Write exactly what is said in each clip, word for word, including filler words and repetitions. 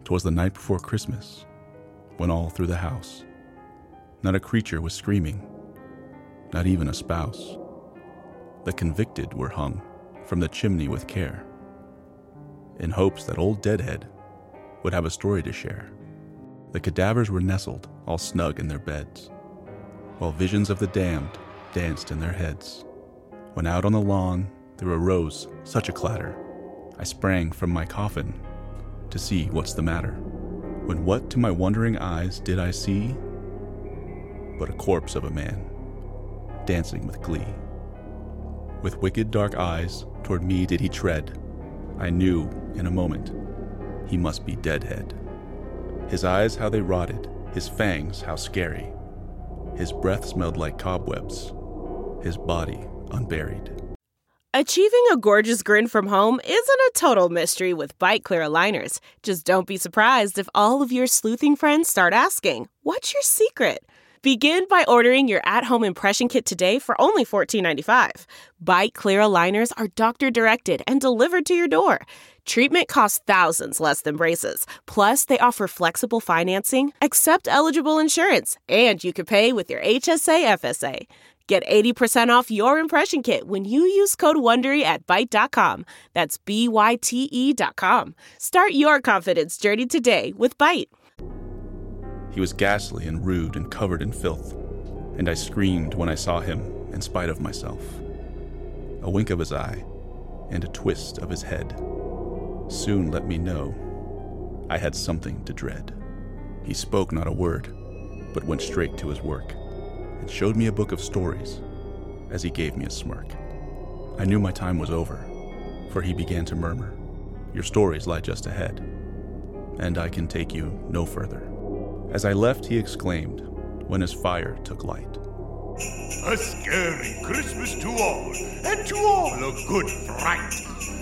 'Twas the night before Christmas, when all through the house, not a creature was screaming, not even a spouse. The convicted were hung from the chimney with care, in hopes that old Deadhead would have a story to share. The cadavers were nestled all snug in their beds, while visions of the damned danced in their heads. When out on the lawn there arose such a clatter, I sprang from my coffin to see what's the matter. When what to my wondering eyes did I see but a corpse of a man, dancing with glee. With wicked dark eyes toward me did he tread. I knew in a moment he must be Deadhead. His eyes how they rotted, his fangs how scary. His breath smelled like cobwebs, his body unburied. Achieving a gorgeous grin from home isn't a total mystery with Byte Clear aligners. Just don't be surprised if all of your sleuthing friends start asking, "What's your secret?" Begin by ordering your at-home impression kit today for only fourteen ninety-five. Byte Clear aligners are doctor-directed and delivered to your door. Treatment costs thousands less than braces. Plus, they offer flexible financing, accept eligible insurance, and you can pay with your H S A F S A. Get eighty percent off your impression kit when you use code WONDERY at byte dot com. That's B Y T E dot com. Start your confidence journey today with Byte. He was ghastly and rude and covered in filth, and I screamed when I saw him in spite of myself. A wink of his eye and a twist of his head soon let me know I had something to dread. He spoke not a word, but went straight to his work, and showed me a book of stories as he gave me a smirk. I knew my time was over, for he began to murmur, "Your stories lie just ahead, and I can take you no further." As I left, he exclaimed, when his fire took light, "A scary Christmas to all, and to all a good fright."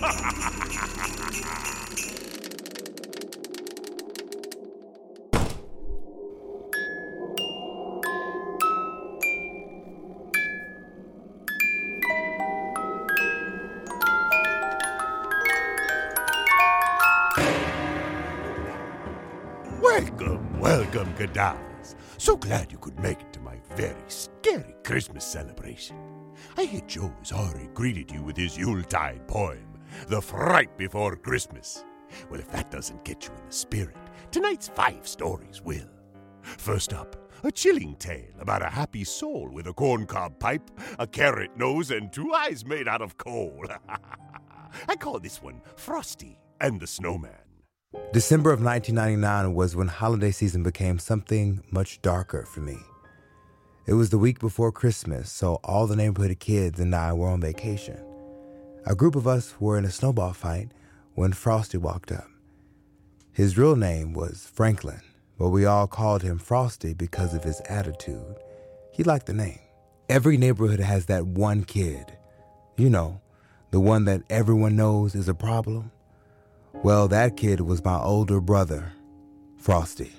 Welcome, welcome, cadavers. So glad you could make it to my very scary Christmas celebration. I hear Joe has already greeted you with his Yuletide poem, The Fright Before Christmas. Well, if that doesn't get you in the spirit, tonight's five stories will. First up, a chilling tale about a happy soul with a corncob pipe, a carrot nose, and two eyes made out of coal. I call this one Frosty and the Snowman. December of nineteen ninety-nine was when holiday season became something much darker for me. It was the week before Christmas, so all the neighborhood kids and I were on vacation. A group of us were in a snowball fight when Frosty walked up. His real name was Franklin, but we all called him Frosty because of his attitude. He liked the name. Every neighborhood has that one kid, you know, the one that everyone knows is a problem. Well, that kid was my older brother, Frosty.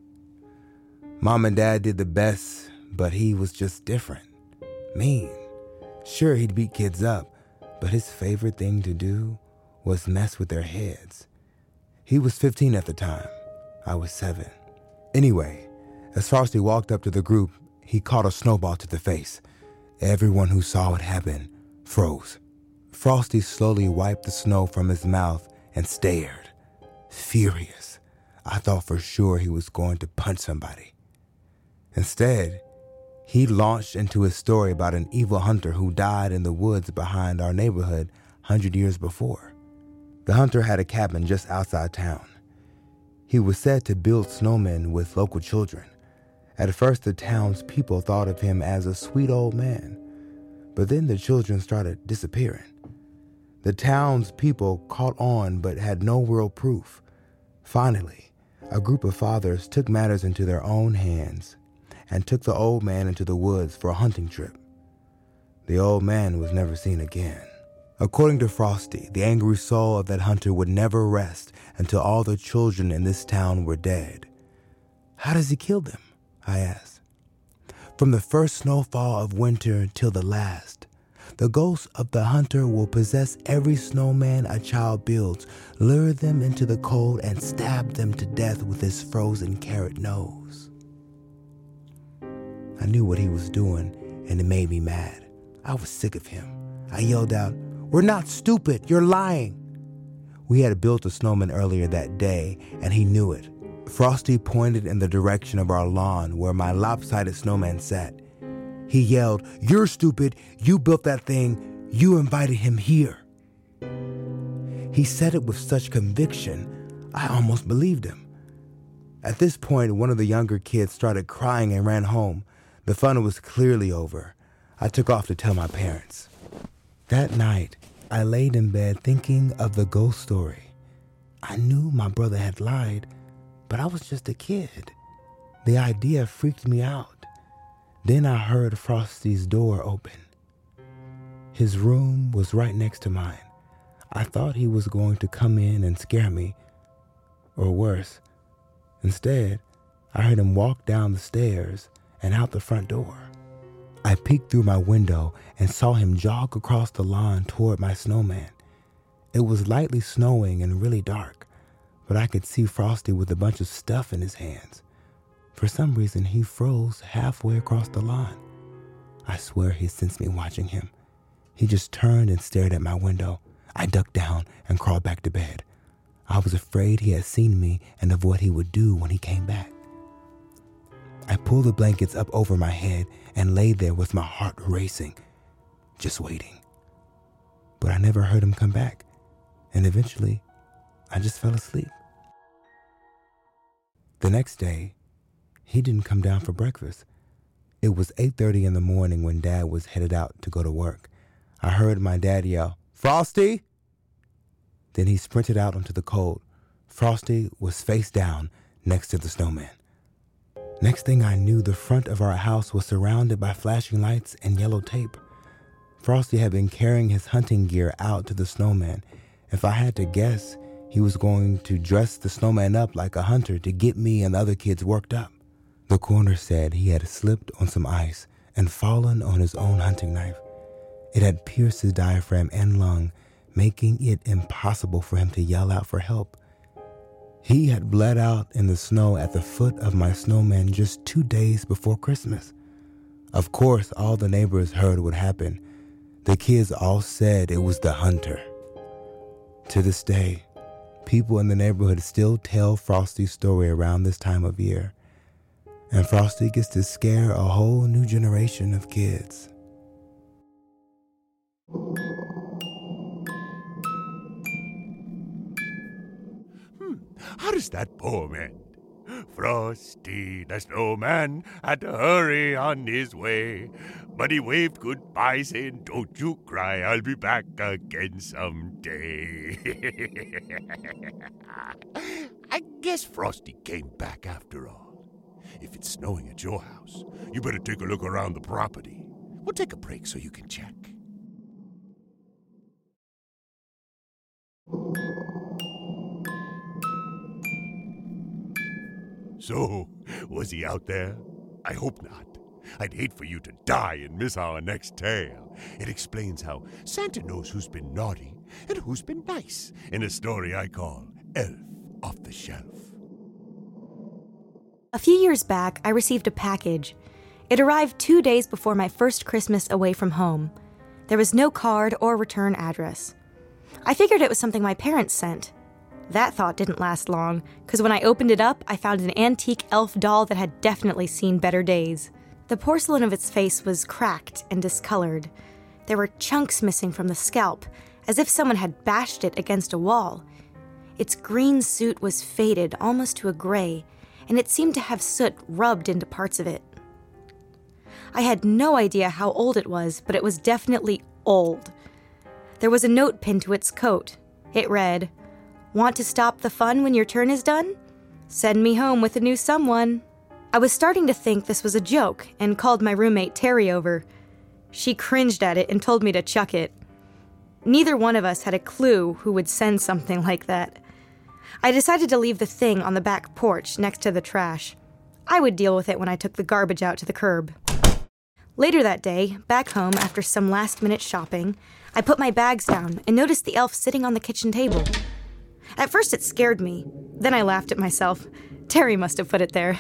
Mom and Dad did the best, but he was just different. Mean. Sure, he'd beat kids up, but his favorite thing to do was mess with their heads. He was fifteen at the time. I was seven. Anyway, as Frosty walked up to the group, he caught a snowball to the face. Everyone who saw it happen froze. Frosty slowly wiped the snow from his mouth and stared, furious. I thought for sure he was going to punch somebody. Instead, he launched into his story about an evil hunter who died in the woods behind our neighborhood a hundred years before. The hunter had a cabin just outside town. He was said to build snowmen with local children. At first, the town's people thought of him as a sweet old man, but then the children started disappearing. The town's people caught on but had no real proof. Finally, a group of fathers took matters into their own hands and took the old man into the woods for a hunting trip. The old man was never seen again. According to Frosty, the angry soul of that hunter would never rest until all the children in this town were dead. How does he kill them? I asked. From the first snowfall of winter till the last, The ghost of the hunter will possess every snowman a child builds, lure them into the cold, and stab them to death with his frozen carrot nose. I knew what he was doing, and it made me mad. I was sick of him. I yelled out, "We're not stupid, you're lying." We had built a snowman earlier that day, and he knew it. Frosty pointed in the direction of our lawn where my lopsided snowman sat. He yelled, "You're stupid, you built that thing, you invited him here." He said it with such conviction, I almost believed him. At this point, one of the younger kids started crying and ran home. The fun was clearly over. I took off to tell my parents. That night, I laid in bed thinking of the ghost story. I knew my brother had lied, but I was just a kid. The idea freaked me out. Then I heard Frosty's door open. His room was right next to mine. I thought he was going to come in and scare me, or worse. Instead, I heard him walk down the stairs and out the front door. I peeked through my window and saw him jog across the lawn toward my snowman. It was lightly snowing and really dark, but I could see Frosty with a bunch of stuff in his hands. For some reason, he froze halfway across the lawn. I swear he sensed me watching him. He just turned and stared at my window. I ducked down and crawled back to bed. I was afraid he had seen me and of what he would do when he came back. I pulled the blankets up over my head and lay there with my heart racing, just waiting. But I never heard him come back, and eventually, I just fell asleep. The next day, he didn't come down for breakfast. It was eight thirty in the morning when Dad was headed out to go to work. I heard my dad yell, "Frosty!" Then he sprinted out onto the cold. Frosty was face down next to the snowman. Next thing I knew, the front of our house was surrounded by flashing lights and yellow tape. Frosty had been carrying his hunting gear out to the snowman. If I had to guess, he was going to dress the snowman up like a hunter to get me and the other kids worked up. The coroner said he had slipped on some ice and fallen on his own hunting knife. It had pierced his diaphragm and lung, making it impossible for him to yell out for help. He had bled out in the snow at the foot of my snowman just two days before Christmas. Of course, all the neighbors heard what happened. The kids all said it was the hunter. To this day, people in the neighborhood still tell Frosty's story around this time of year. And Frosty gets to scare a whole new generation of kids. How does that poem end? Frosty the snowman had to hurry on his way, but he waved goodbye saying, "Don't you cry, I'll be back again someday." I guess Frosty came back after all. If it's snowing at your house, you better take a look around the property. We'll take a break so you can check. So, was he out there? I hope not. I'd hate for you to die and miss our next tale. It explains how Santa knows who's been naughty and who's been nice in a story I call Elf Off the Shelf. A few years back, I received a package. It arrived two days before my first Christmas away from home. There was no card or return address. I figured it was something my parents sent. That thought didn't last long, because when I opened it up, I found an antique elf doll that had definitely seen better days. The porcelain of its face was cracked and discolored. There were chunks missing from the scalp, as if someone had bashed it against a wall. Its green suit was faded almost to a gray, and it seemed to have soot rubbed into parts of it. I had no idea how old it was, but it was definitely old. There was a note pinned to its coat. It read, "Want to stop the fun when your turn is done? Send me home with a new someone." I was starting to think this was a joke and called my roommate Terry over. She cringed at it and told me to chuck it. Neither one of us had a clue who would send something like that. I decided to leave the thing on the back porch next to the trash. I would deal with it when I took the garbage out to the curb. Later that day, back home after some last-minute shopping, I put my bags down and noticed the elf sitting on the kitchen table. At first it scared me. Then I laughed at myself. Terry must have put it there.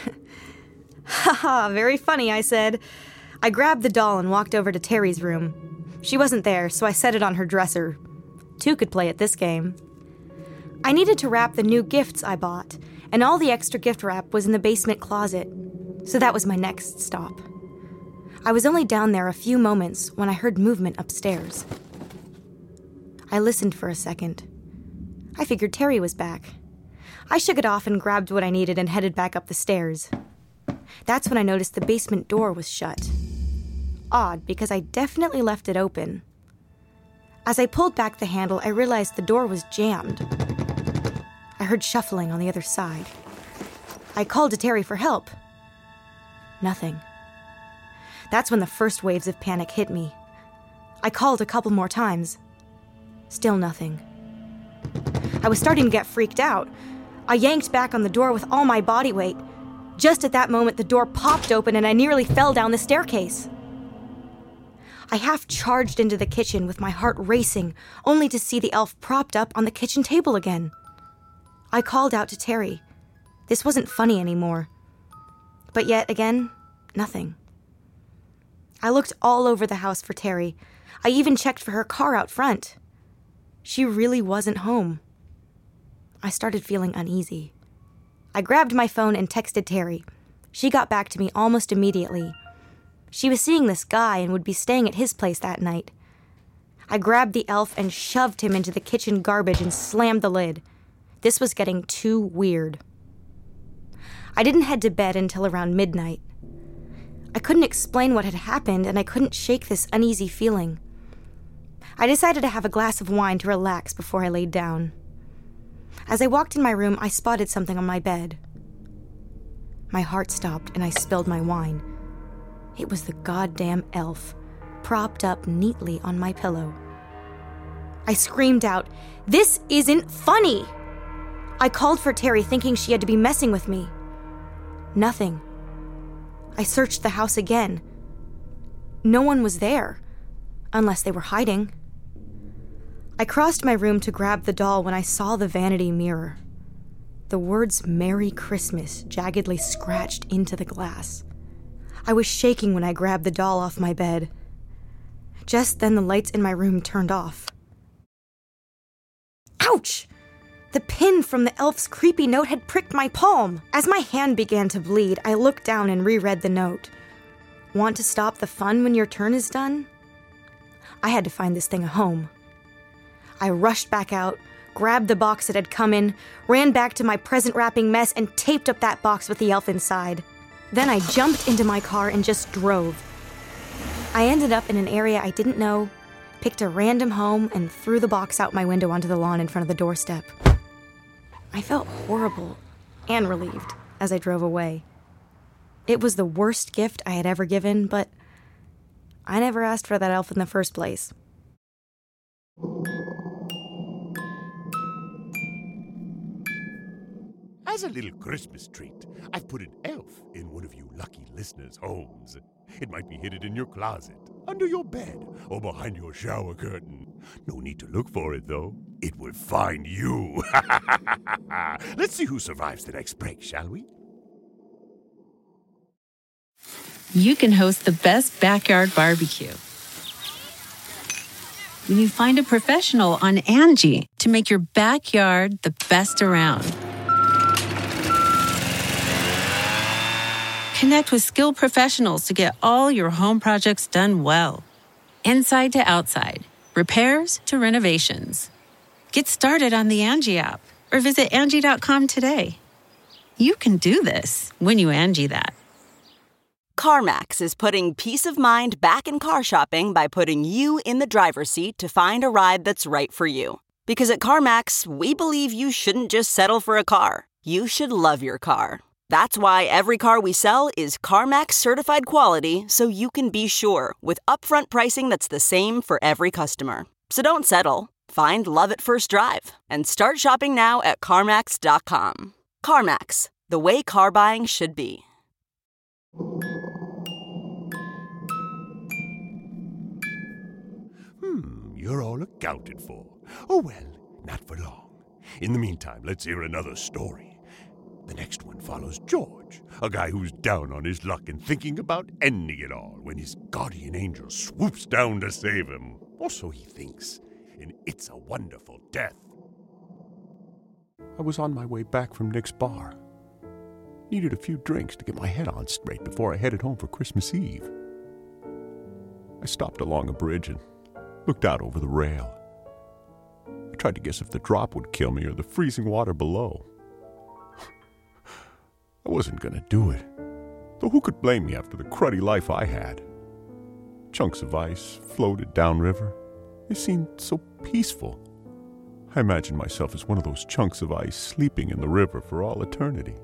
Haha, very funny, I said. I grabbed the doll and walked over to Terry's room. She wasn't there, so I set it on her dresser. Two could play at this game. I needed to wrap the new gifts I bought, and all the extra gift wrap was in the basement closet, so that was my next stop. I was only down there a few moments when I heard movement upstairs. I listened for a second. I figured Terry was back. I shook it off and grabbed what I needed and headed back up the stairs. That's when I noticed the basement door was shut. Odd, because I definitely left it open. As I pulled back the handle, I realized the door was jammed. I heard shuffling on the other side. I called to Terry for help. Nothing. That's when the first waves of panic hit me. I called a couple more times. Still nothing. I was starting to get freaked out. I yanked back on the door with all my body weight. Just at that moment, the door popped open and I nearly fell down the staircase. I half charged into the kitchen with my heart racing, only to see the elf propped up on the kitchen table again. I called out to Terry. This wasn't funny anymore. But yet again, nothing. I looked all over the house for Terry. I even checked for her car out front. She really wasn't home. I started feeling uneasy. I grabbed my phone and texted Terry. She got back to me almost immediately. She was seeing this guy and would be staying at his place that night. I grabbed the elf and shoved him into the kitchen garbage and slammed the lid. This was getting too weird. I didn't head to bed until around midnight. I couldn't explain what had happened, and I couldn't shake this uneasy feeling. I decided to have a glass of wine to relax before I laid down. As I walked in my room, I spotted something on my bed. My heart stopped, and I spilled my wine. It was the goddamn elf, propped up neatly on my pillow. I screamed out, "This isn't funny!" I called for Terry, thinking she had to be messing with me. Nothing. I searched the house again. No one was there, unless they were hiding. I crossed my room to grab the doll when I saw the vanity mirror. The words "Merry Christmas" jaggedly scratched into the glass. I was shaking when I grabbed the doll off my bed. Just then the lights in my room turned off. Ouch! The pin from the elf's creepy note had pricked my palm. As my hand began to bleed, I looked down and reread the note. Want to stop the fun when your turn is done? I had to find this thing a home. I rushed back out, grabbed the box that had come in, ran back to my present wrapping mess, and taped up that box with the elf inside. Then I jumped into my car and just drove. I ended up in an area I didn't know, picked a random home, and threw the box out my window onto the lawn in front of the doorstep. I felt horrible and relieved as I drove away. It was the worst gift I had ever given, but I never asked for that elf in the first place. As a little Christmas treat, I've put an elf in one of you lucky listeners' homes. It might be hidden in your closet, under your bed, or behind your shower curtain. No need to look for it, though. It will find you. Let's see who survives the next break, shall we? You can host the best backyard barbecue when you find a professional on Angie to make your backyard the best around. Connect with skilled professionals to get all your home projects done well. Inside to outside, repairs to renovations. Get started on the Angie app or visit Angie dot com today. You can do this when you Angie that. CarMax is putting peace of mind back in car shopping by putting you in the driver's seat to find a ride that's right for you. Because at CarMax, we believe you shouldn't just settle for a car. You should love your car. That's why every car we sell is CarMax certified quality, so you can be sure with upfront pricing that's the same for every customer. So don't settle. Find love at first drive and start shopping now at CarMax dot com. CarMax, the way car buying should be. you're all accounted for. Oh, well, not for long. In the meantime, let's hear another story. The next one follows George, a guy who's down on his luck and thinking about ending it all when his guardian angel swoops down to save him. Or so he thinks, and it's a wonderful death. I was on my way back from Nick's bar. Needed a few drinks to get my head on straight before I headed home for Christmas Eve. I stopped along a bridge and looked out over the rail. I tried to guess if the drop would kill me or the freezing water below. I wasn't going to do it, though who could blame me after the cruddy life I had? Chunks of ice floated downriver. They seemed so peaceful. I imagined myself as one of those chunks of ice sleeping in the river for all eternity.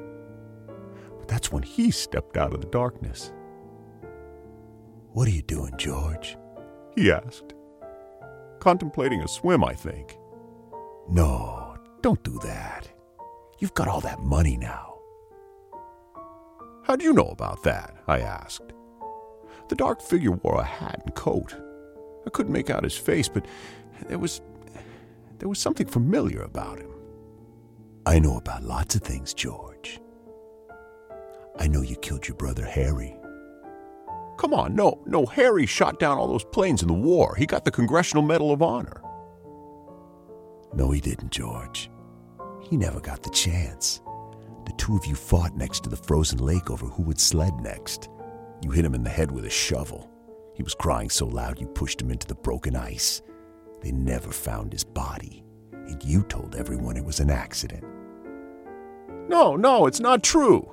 But that's when he stepped out of the darkness. "What are you doing, George?" he asked. "Contemplating a swim, I think." "No, don't do that. You've got all that money now." "How do you know about that?" I asked. The dark figure wore a hat and coat. I couldn't make out his face, but there was there was something familiar about him. "I know about lots of things, George. I know you killed your brother Harry." "Come on, no, no, Harry shot down all those planes in the war. He got the Congressional Medal of Honor." "No, he didn't, George. He never got the chance. The two of you fought next to the frozen lake over who would sled next. You hit him in the head with a shovel. He was crying so loud you pushed him into the broken ice. They never found his body, and you told everyone it was an accident." "No, no, it's not true."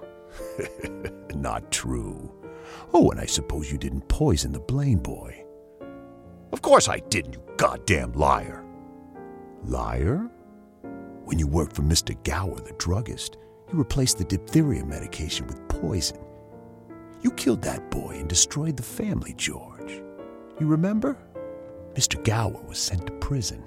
"Not true? Oh, and I suppose you didn't poison the Blaine boy." "Of course I didn't, you goddamn liar." "Liar? When you worked for Mister Gower, the druggist, you replaced the diphtheria medication with poison. You killed that boy and destroyed the family, George. You remember? Mister Gower was sent to prison."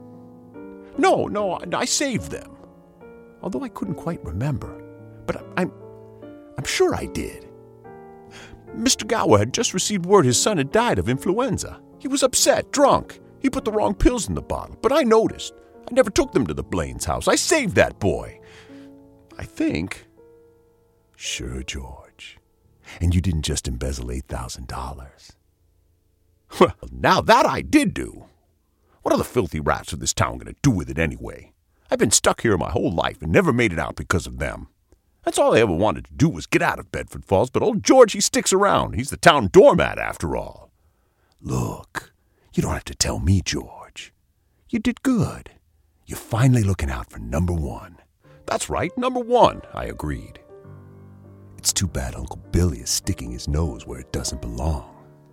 "No, no, I saved them." Although I couldn't quite remember, but I'm, I'm sure I did. Mister Gower had just received word his son had died of influenza. He was upset, drunk. He put the wrong pills in the bottle, but I noticed. I never took them to the Blaine's house. I saved that boy. I think. Sure, George. And you didn't just embezzle eight thousand dollars. Well, now that I did do. What are the filthy rats of this town going to do with it anyway? I've been stuck here my whole life and never made it out because of them. That's all I ever wanted to do was get out of Bedford Falls, but old George, he sticks around. He's the town doormat after all. Look, you don't have to tell me, George. You did good. You're finally looking out for number one. That's right, number one, I agreed. It's too bad Uncle Billy is sticking his nose where it doesn't belong.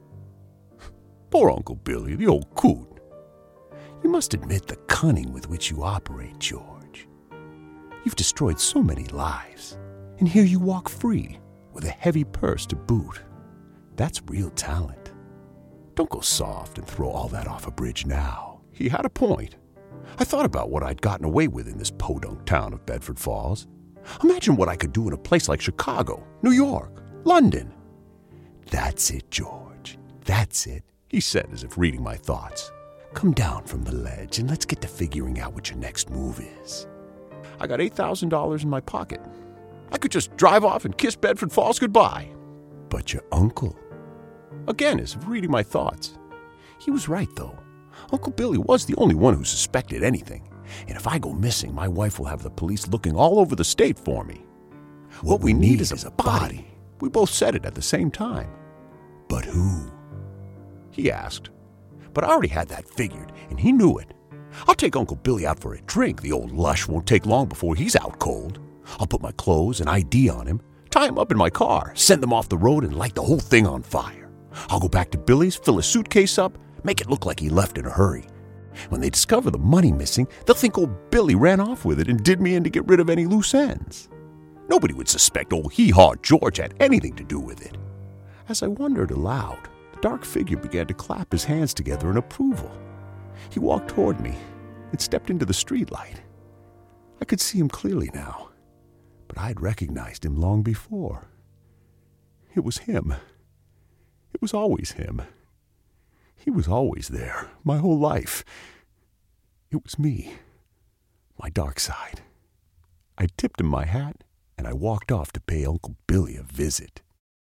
Poor Uncle Billy, the old coot. You must admit the cunning with which you operate, George. You've destroyed so many lives, and here you walk free, with a heavy purse to boot. That's real talent. Don't go soft and throw all that off a bridge now. He had a point. I thought about what I'd gotten away with in this podunk town of Bedford Falls. Imagine what I could do in a place like Chicago, New York, London. That's it, George. That's it, he said as if reading my thoughts. Come down from the ledge and let's get to figuring out what your next move is. I got eight thousand dollars in my pocket. I could just drive off and kiss Bedford Falls goodbye. But your uncle? Again, as if reading my thoughts. He was right, though. Uncle Billy was the only one who suspected anything. And if I go missing, my wife will have the police looking all over the state for me. What, what we, we need, need is, is a body. body. We both said it at the same time. But who? He asked. But I already had that figured, and he knew it. I'll take Uncle Billy out for a drink. The old lush won't take long before he's out cold. I'll put my clothes and I D on him, tie him up in my car, send them off the road, and light the whole thing on fire. I'll go back to Billy's, fill his suitcase up, make it look like he left in a hurry. When they discover the money missing, they'll think old Billy ran off with it and did me in to get rid of any loose ends. Nobody would suspect old Hee-Haw George had anything to do with it. As I wondered aloud, the dark figure began to clap his hands together in approval. He walked toward me and stepped into the streetlight. I could see him clearly now, but I had recognized him long before. It was him. It was always him. He was always there, my whole life. It was me, my dark side. I tipped him my hat, and I walked off to pay Uncle Billy a visit.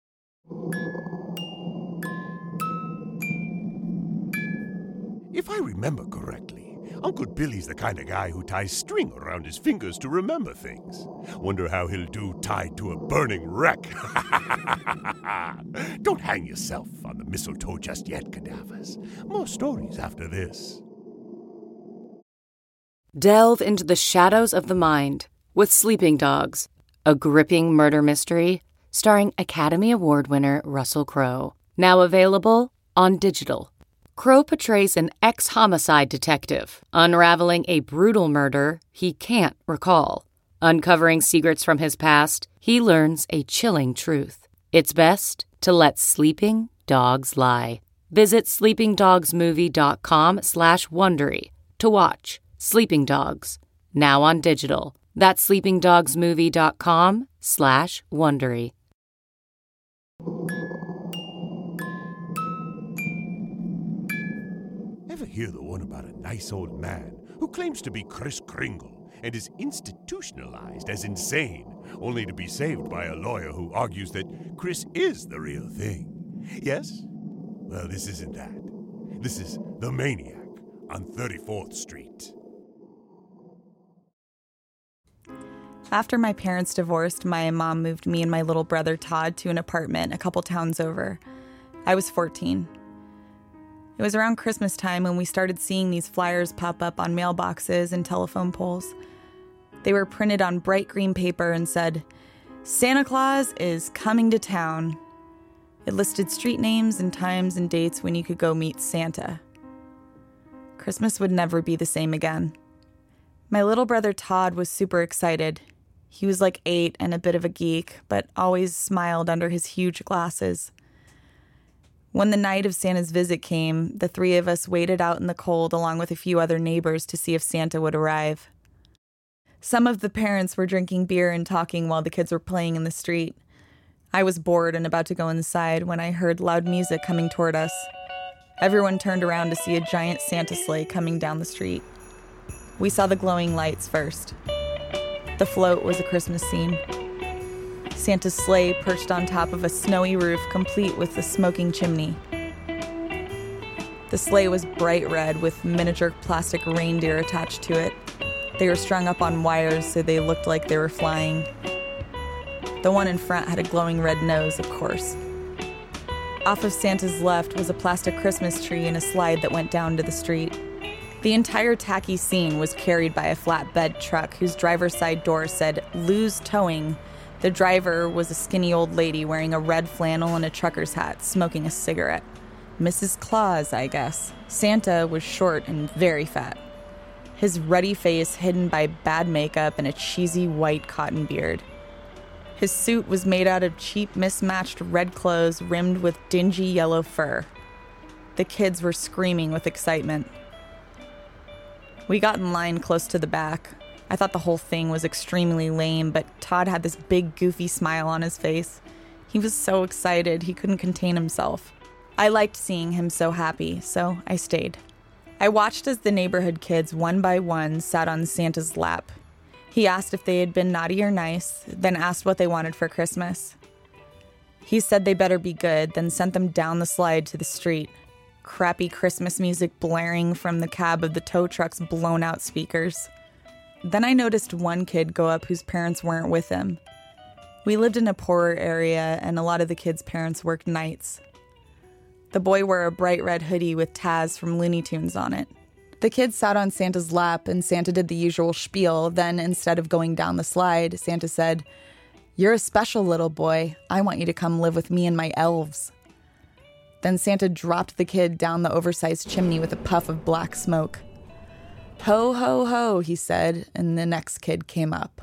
If I remember correctly, Uncle Billy's the kind of guy who ties string around his fingers to remember things. Wonder how he'll do tied to a burning wreck. Don't hang yourself on the mistletoe just yet, cadavers. More stories after this. Delve into the shadows of the mind with Sleeping Dogs, a gripping murder mystery starring Academy Award winner Russell Crowe. Now available on digital. Crowe portrays an ex-homicide detective, unraveling a brutal murder he can't recall. Uncovering secrets from his past, he learns a chilling truth. It's best to let sleeping dogs lie. Visit sleepingdogsmovie.com slash Wondery to watch Sleeping Dogs, now on digital. That's sleepingdogsmovie.com slash Wondery. Ever hear the one about a nice old man who claims to be Kris Kringle and is institutionalized as insane, only to be saved by a lawyer who argues that Chris is the real thing? Yes? Well, this isn't that. This is The Maniac on thirty-fourth Street. After my parents divorced, my mom moved me and my little brother Todd to an apartment a couple towns over. I was fourteen. It was around Christmas time when we started seeing these flyers pop up on mailboxes and telephone poles. They were printed on bright green paper and said, "Santa Claus is coming to town." It listed street names and times and dates when you could go meet Santa. Christmas would never be the same again. My little brother Todd was super excited. He was like eight and a bit of a geek, but always smiled under his huge glasses. When the night of Santa's visit came, the three of us waited out in the cold along with a few other neighbors to see if Santa would arrive. Some of the parents were drinking beer and talking while the kids were playing in the street. I was bored and about to go inside when I heard loud music coming toward us. Everyone turned around to see a giant Santa sleigh coming down the street. We saw the glowing lights first. The float was a Christmas scene. Santa's sleigh perched on top of a snowy roof complete with a smoking chimney. The sleigh was bright red with miniature plastic reindeer attached to it. They were strung up on wires so they looked like they were flying. The one in front had a glowing red nose, of course. Off of Santa's left was a plastic Christmas tree and a slide that went down to the street. The entire tacky scene was carried by a flatbed truck whose driver's side door said, "Lou's Towing." The driver was a skinny old lady wearing a red flannel and a trucker's hat, smoking a cigarette. Missus Claus, I guess. Santa was short and very fat. His ruddy face hidden by bad makeup and a cheesy white cotton beard. His suit was made out of cheap, mismatched red clothes rimmed with dingy yellow fur. The kids were screaming with excitement. We got in line close to the back. I thought the whole thing was extremely lame, but Todd had this big, goofy smile on his face. He was so excited, he couldn't contain himself. I liked seeing him so happy, so I stayed. I watched as the neighborhood kids, one by one, sat on Santa's lap. He asked if they had been naughty or nice, then asked what they wanted for Christmas. He said they better be good, then sent them down the slide to the street. Crappy Christmas music blaring from the cab of the tow truck's blown-out speakers. Then I noticed one kid go up whose parents weren't with him. We lived in a poorer area, and a lot of the kids' parents worked nights. The boy wore a bright red hoodie with Taz from Looney Tunes on it. The kid sat on Santa's lap, and Santa did the usual spiel. Then, instead of going down the slide, Santa said, "You're a special little boy. I want you to come live with me and my elves." Then Santa dropped the kid down the oversized chimney with a puff of black smoke. "Ho, ho, ho," he said, and the next kid came up.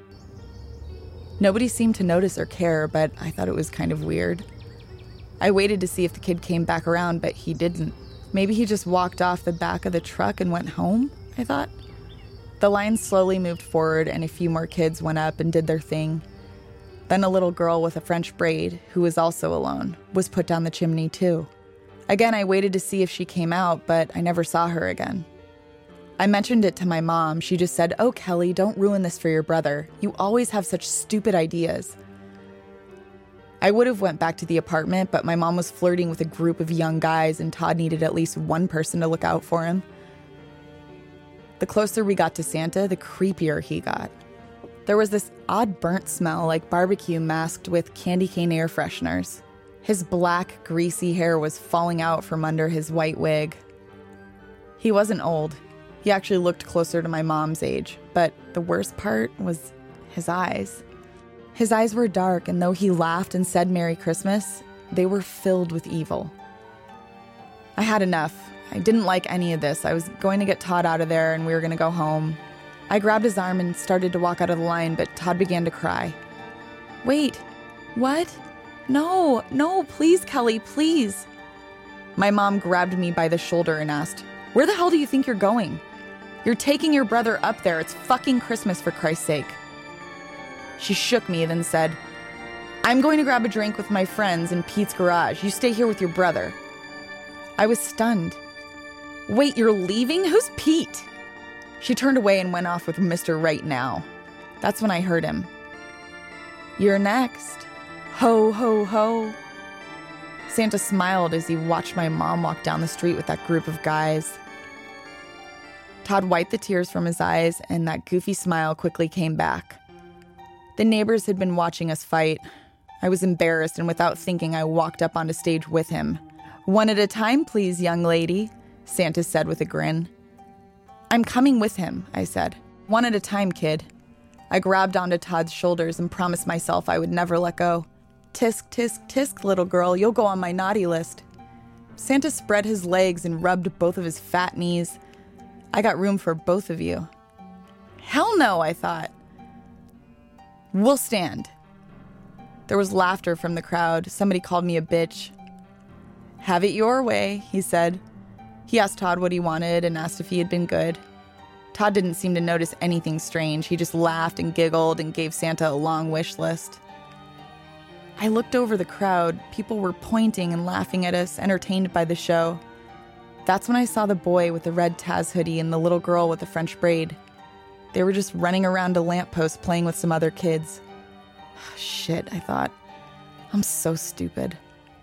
Nobody seemed to notice or care, but I thought it was kind of weird. I waited to see if the kid came back around, but he didn't. Maybe he just walked off the back of the truck and went home, I thought. The line slowly moved forward, and a few more kids went up and did their thing. Then a little girl with a French braid, who was also alone, was put down the chimney too. Again, I waited to see if she came out, but I never saw her again. I mentioned it to my mom. She just said, "Oh, Kelly, don't ruin this for your brother. You always have such stupid ideas." I would have went back to the apartment, but my mom was flirting with a group of young guys and Todd needed at least one person to look out for him. The closer we got to Santa, the creepier he got. There was this odd burnt smell like barbecue masked with candy cane air fresheners. His black, greasy hair was falling out from under his white wig. He wasn't old. He actually looked closer to my mom's age, but the worst part was his eyes. His eyes were dark, and though he laughed and said Merry Christmas, they were filled with evil. I had enough. I didn't like any of this. I was going to get Todd out of there, and we were going to go home. I grabbed his arm and started to walk out of the line, but Todd began to cry. "Wait, what? No, no, please, Kelly, please." My mom grabbed me by the shoulder and asked, "Where the hell do you think you're going? You're taking your brother up there. It's fucking Christmas, for Christ's sake." She shook me, then said, "I'm going to grab a drink with my friends in Pete's garage. You stay here with your brother." I was stunned. "Wait, you're leaving? Who's Pete?" She turned away and went off with Mister Right Now. That's when I heard him. "You're next. Ho, ho, ho." Santa smiled as he watched my mom walk down the street with that group of guys. Todd wiped the tears from his eyes, and that goofy smile quickly came back. The neighbors had been watching us fight. I was embarrassed, and without thinking, I walked up onto stage with him. "One at a time, please, young lady," Santa said with a grin. "I'm coming with him," I said. "One at a time, kid." I grabbed onto Todd's shoulders and promised myself I would never let go. "Tisk, tisk, tisk, little girl, you'll go on my naughty list." Santa spread his legs and rubbed both of his fat knees. "I got room for both of you." Hell no, I thought. "We'll stand." There was laughter from the crowd. Somebody called me a bitch. "Have it your way," he said. He asked Todd what he wanted and asked if he had been good. Todd didn't seem to notice anything strange. He just laughed and giggled and gave Santa a long wish list. I looked over the crowd. People were pointing and laughing at us, entertained by the show. That's when I saw the boy with the red Taz hoodie and the little girl with the French braid. They were just running around a lamppost playing with some other kids. Shit, I thought. I'm so stupid.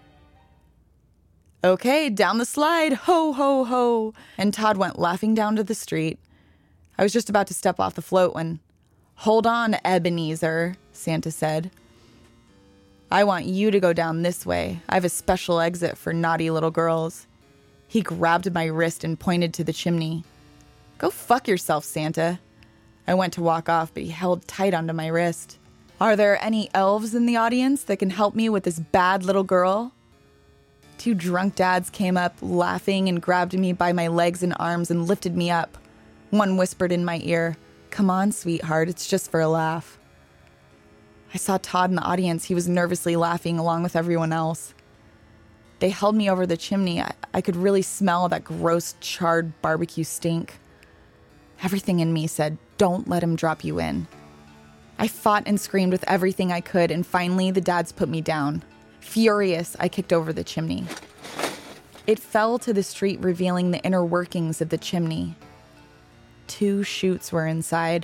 "Okay, down the slide, ho, ho, ho." And Todd went laughing down to the street. I was just about to step off the float when, "Hold on, Ebenezer," Santa said. "I want you to go down this way. I have a special exit for naughty little girls." He grabbed my wrist and pointed to the chimney. "Go fuck yourself, Santa." I went to walk off, but he held tight onto my wrist. "Are there any elves in the audience that can help me with this bad little girl?" Two drunk dads came up, laughing, and grabbed me by my legs and arms and lifted me up. One whispered in my ear, "Come on, sweetheart, it's just for a laugh." I saw Todd in the audience. He was nervously laughing along with everyone else. They held me over the chimney. I, I could really smell that gross, charred barbecue stink. Everything in me said, "Don't let him drop you in." I fought and screamed with everything I could, and finally the dads put me down. Furious, I kicked over the chimney. It fell to the street, revealing the inner workings of the chimney. Two chutes were inside.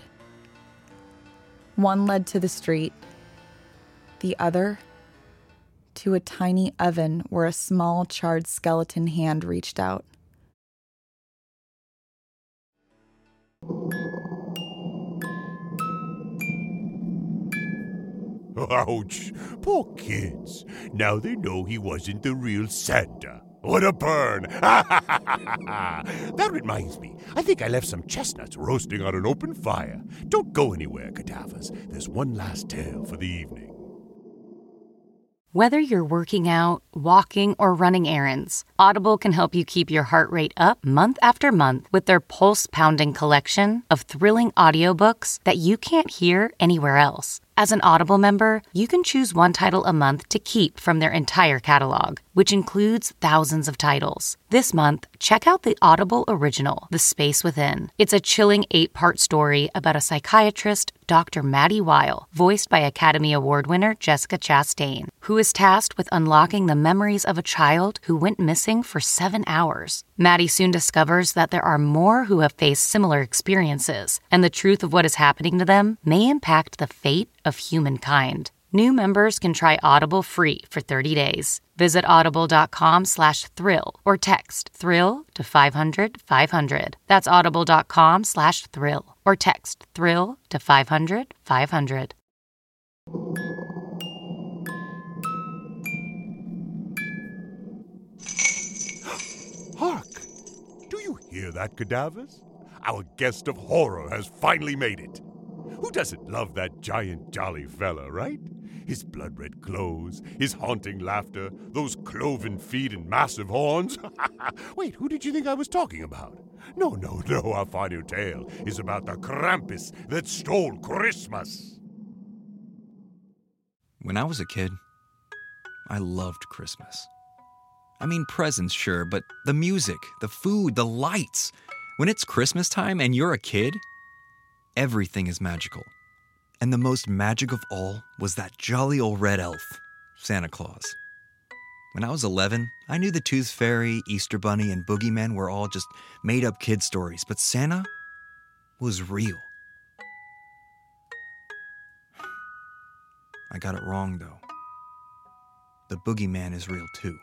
One led to the street. The other to a tiny oven where a small charred skeleton hand reached out. Ouch! Poor kids. Now they know he wasn't the real Santa. What a burn! That reminds me. I think I left some chestnuts roasting on an open fire. Don't go anywhere, cadavers. There's one last tale for the evening. Whether you're working out, walking, or running errands, Audible can help you keep your heart rate up month after month with their pulse-pounding collection of thrilling audiobooks that you can't hear anywhere else. As an Audible member, you can choose one title a month to keep from their entire catalog, which includes thousands of titles. This month, check out the Audible original, The Space Within. It's a chilling eight-part story about a psychiatrist Doctor Maddie Weil, voiced by Academy Award winner Jessica Chastain, who is tasked with unlocking the memories of a child who went missing for seven hours. Maddie soon discovers that there are more who have faced similar experiences, and the truth of what is happening to them may impact the fate of humankind. New members can try Audible free for thirty days. Visit audible.com slash thrill or text thrill to five hundred five hundred. That's audible.com slash thrill or text thrill to five hundred five hundred. Hark! Do you hear that, cadavers? Our guest of horror has finally made it. Who doesn't love that giant jolly fella, right? His blood-red clothes, his haunting laughter, those cloven feet and massive horns. Wait, who did you think I was talking about? No, no, no, our final tale is about the Krampus that stole Christmas. When I was a kid, I loved Christmas. I mean, presents, sure, but the music, the food, the lights. When it's Christmas time and you're a kid, everything is magical. And the most magic of all was that jolly old red elf, Santa Claus. When I was eleven, I knew the Tooth Fairy, Easter Bunny, and Boogeyman were all just made-up kid stories, but Santa was real. I got it wrong, though. The Boogeyman is real, too.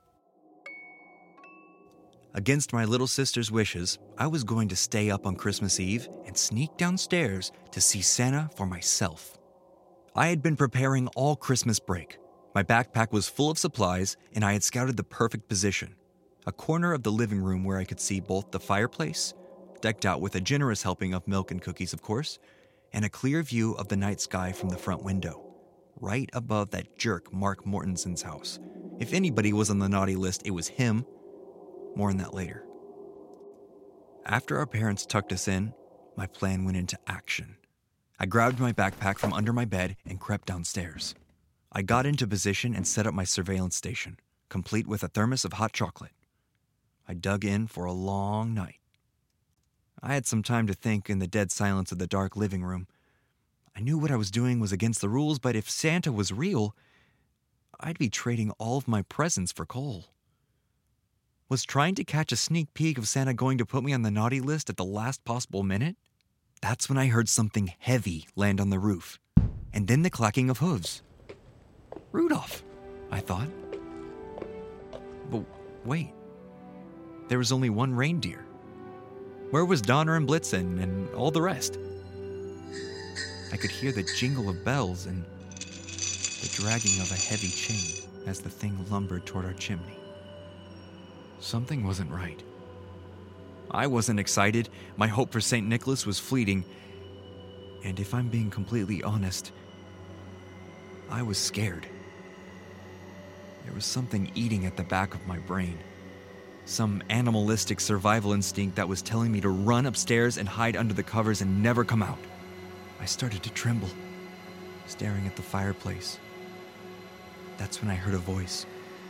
Against my little sister's wishes, I was going to stay up on Christmas Eve and sneak downstairs to see Santa for myself. I had been preparing all Christmas break. My backpack was full of supplies, and I had scouted the perfect position, a corner of the living room where I could see both the fireplace, decked out with a generous helping of milk and cookies, of course, and a clear view of the night sky from the front window, right above that jerk Mark Mortenson's house. If anybody was on the naughty list, it was him. More on that later. After our parents tucked us in, my plan went into action. I grabbed my backpack from under my bed and crept downstairs. I got into position and set up my surveillance station, complete with a thermos of hot chocolate. I dug in for a long night. I had some time to think in the dead silence of the dark living room. I knew what I was doing was against the rules, but if Santa was real, I'd be trading all of my presents for coal. Was trying to catch a sneak peek of Santa going to put me on the naughty list at the last possible minute? That's when I heard something heavy land on the roof, and then the clacking of hooves. Rudolph, I thought. But wait, there was only one reindeer. Where was Donner and Blitzen and all the rest? I could hear the jingle of bells and the dragging of a heavy chain as the thing lumbered toward our chimney. Something wasn't right. I wasn't excited. My hope for Saint Nicholas was fleeting. And if I'm being completely honest, I was scared. There was something eating at the back of my brain. Some animalistic survival instinct that was telling me to run upstairs and hide under the covers and never come out. I started to tremble, staring at the fireplace. That's when I heard a voice.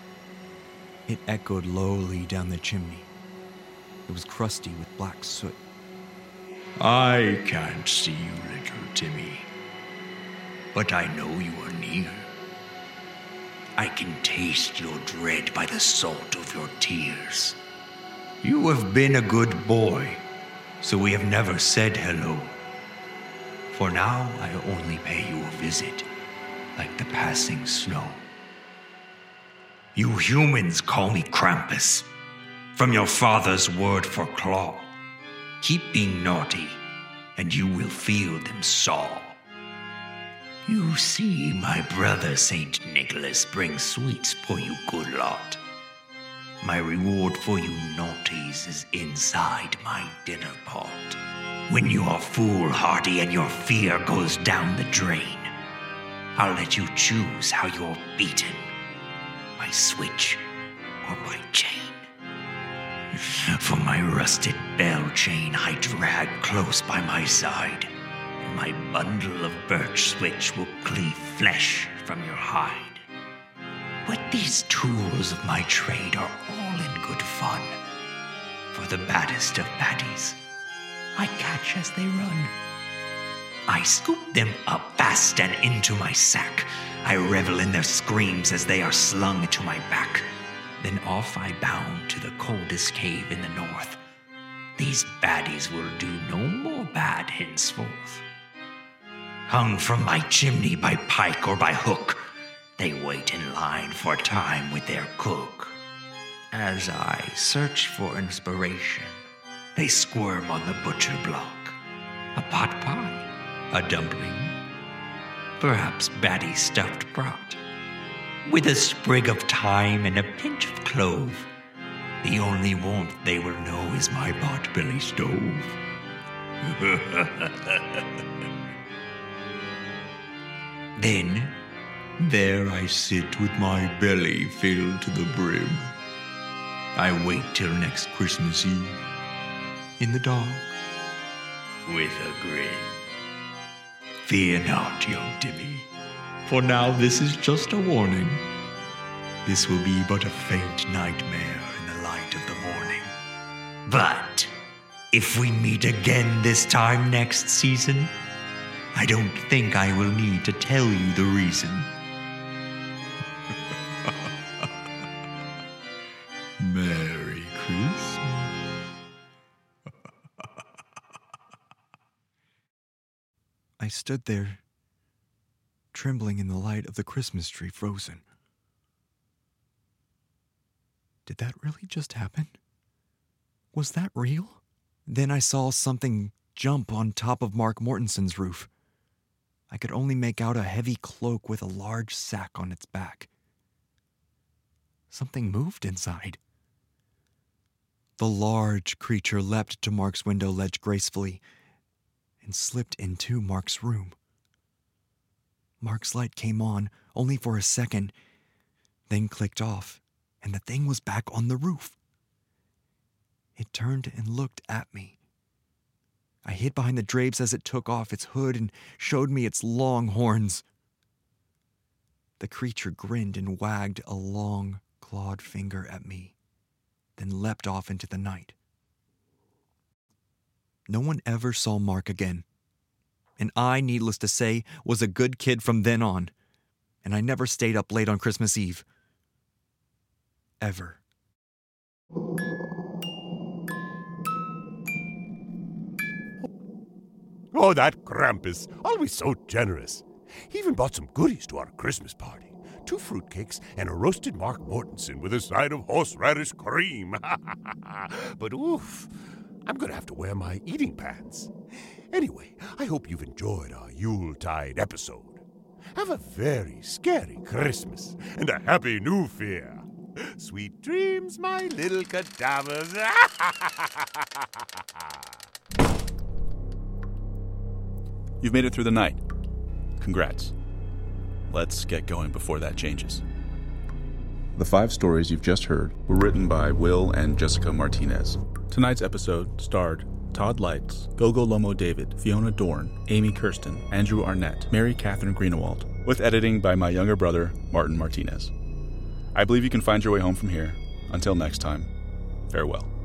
It echoed lowly down the chimney. It was crusty with black soot. I can't see you, little Timmy, but I know you are near. I can taste your dread by the salt of your tears. You have been a good boy, so we have never said hello. For now, I only pay you a visit, like the passing snow. You humans call me Krampus, from your father's word for claw. Keep being naughty, and you will feel them saw. You see, my brother Saint Nicholas brings sweets for you, good lot. My reward for you naughties is inside my dinner pot. When you are foolhardy and your fear goes down the drain, I'll let you choose how you're beaten. By switch or by chain. For my rusted bell chain I drag close by my side, and my bundle of birch switch will cleave flesh from your hide. But these tools of my trade are all in good fun. For the baddest of baddies I catch as they run. I scoop them up fast and into my sack. I revel in their screams as they are slung to my back. Then off I bound to the coldest cave in the north. These baddies will do no more bad henceforth. Hung from my chimney by pike or by hook, they wait in line for time with their cook. As I search for inspiration, they squirm on the butcher block. A pot pie, a dumpling, perhaps baddie stuffed brat, with a sprig of thyme and a pinch of clove. The only warmth they will know is my pot-belly stove. Then, there I sit with my belly filled to the brim. I wait till next Christmas Eve, in the dark, with a grin. Fear not, young Timmy, for now this is just a warning. This will be but a faint nightmare in the light of the morning. But if we meet again this time next season, I don't think I will need to tell you the reason. Merry Christmas. I stood there, trembling in the light of the Christmas tree, frozen. Did that really just happen? Was that real? Then I saw something jump on top of Mark Mortenson's roof. I could only make out a heavy cloak with a large sack on its back. Something moved inside. The large creature leapt to Mark's window ledge gracefully and slipped into Mark's room. Mark's light came on only for a second, then clicked off, and the thing was back on the roof. It turned and looked at me. I hid behind the drapes as it took off its hood and showed me its long horns. The creature grinned and wagged a long, clawed finger at me, then leapt off into the night. No one ever saw Mark again, and I, needless to say, was a good kid from then on, and I never stayed up late on Christmas Eve. Ever. Oh, that Krampus, always so generous. He even bought some goodies to our Christmas party. Two fruitcakes and a roasted Mark Mortensen with a side of horseradish cream. But oof, I'm going to have to wear my eating pants. Anyway, I hope you've enjoyed our Yuletide episode. Have a very scary Christmas and a happy new year. Sweet dreams, my little cadavers. You've made it through the night. Congrats. Let's get going before that changes. The five stories you've just heard were written by Will and Jessica Martinez. Tonight's episode starred Todd Lights, Gogo Lomo David, Fiona Dorn, Amy Kirsten, Andrew Arnett, Mary Catherine Greenewald, with editing by my younger brother, Martin Martinez. I believe you can find your way home from here. Until next time, farewell.